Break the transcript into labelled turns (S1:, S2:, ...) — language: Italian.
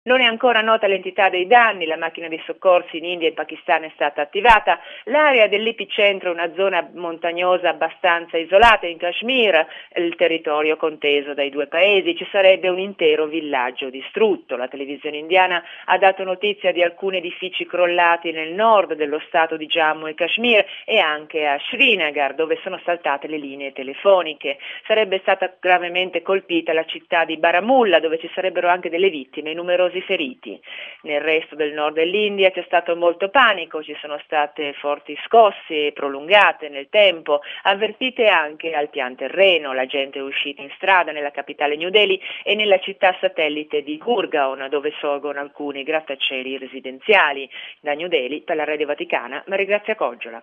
S1: Non è ancora nota l'entità dei danni, la macchina dei soccorsi in India e in Pakistan è stata attivata, l'area dell'epicentro è una zona montagnosa abbastanza isolata in Kashmir, il territorio conteso dai due paesi, ci sarebbe un intero villaggio distrutto. La televisione indiana ha dato notizia di alcuni edifici crollati nel nord dello stato di Jammu e Kashmir e anche a Srinagar, dove sono saltate le linee telefoniche. Sarebbe stata gravemente colpita la città di Baramulla, dove ci sarebbero anche delle vittime e numerosi feriti. Nel resto del nord dell'India c'è stato molto panico, ci sono state forti scosse prolungate nel tempo, avvertite anche al pian terreno. La gente è uscita in strada nella capitale New Delhi e nella città satellite di Gurgaon, dove sorgono alcuni grattacieli residenziali. Da New Delhi, per la Rete Vaticana, Maria Grazia Coggiola.